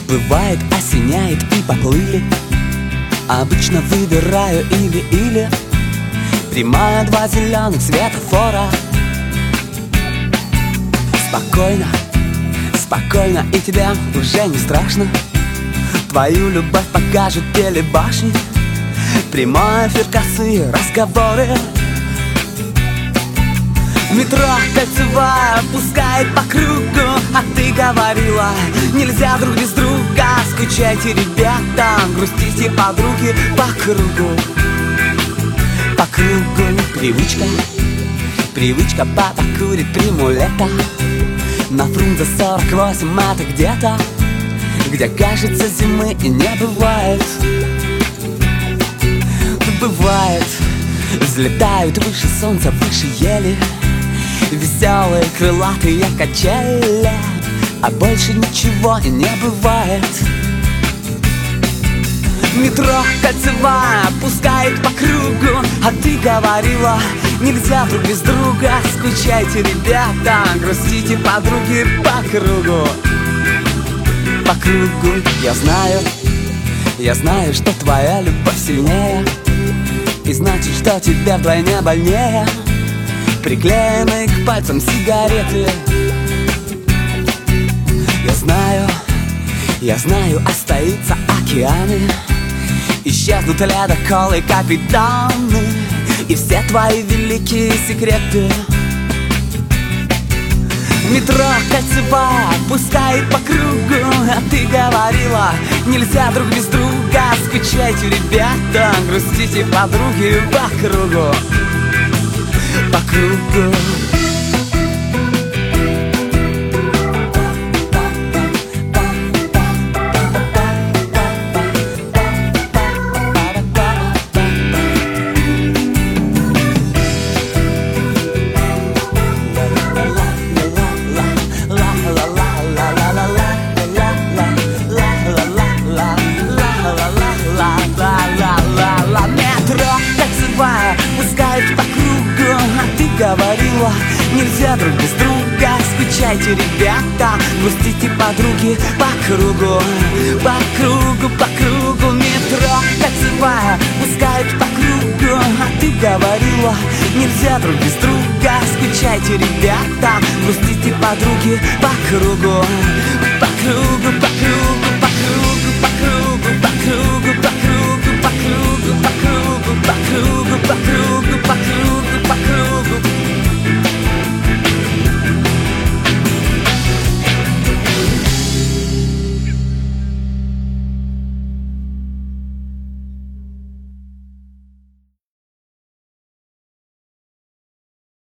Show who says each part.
Speaker 1: Бывает, осеняет и поплыли. Обычно выбираю или прямая, два зеленых светофора. Спокойно, спокойно, и тебе уже не страшно. Твою любовь покажут телебашни. Прямой эфир, косые разговоры. Метро кольцевая пускает по кругу. А ты говорила, нельзя друг без друга. Скучайте, ребята, грустите, подруги, по кругу. По кругу привычка. Привычка папа курит приму лето. На Фрунзе 48 это где-то, где, кажется, зимы и не бывает. Бывает, взлетают выше солнца, выше ели. Веселые крылатые качели, а больше ничего и не бывает. Метро кольцевая пускает по кругу. А ты говорила, нельзя друг без друга. Скучайте, ребята, грустите, подруги, по кругу. По кругу. Я знаю, что твоя любовь сильнее, и значит, что тебе вдвойне больнее. Приклеенные к пальцам сигареты. Я знаю, остаются океаны. Исчезнут ледоколы, капитаны, и все твои великие секреты. Метро кольцевая пускает по кругу. А ты говорила, нельзя друг без друга. Скучайте, ребята, грустите, подруги, по кругу. По кругу. Метро кольцевая пускает по кругу. А ты говорила, нельзя друг без друга. Скучайте, ребята, грустите, подруги, по кругу. По кругу, по кругу. Метро кольцевая пускает по кругу. А ты говорила, нельзя друг без друга. Скучайте, ребята, грустите, подруги, по кругу. По кругу, по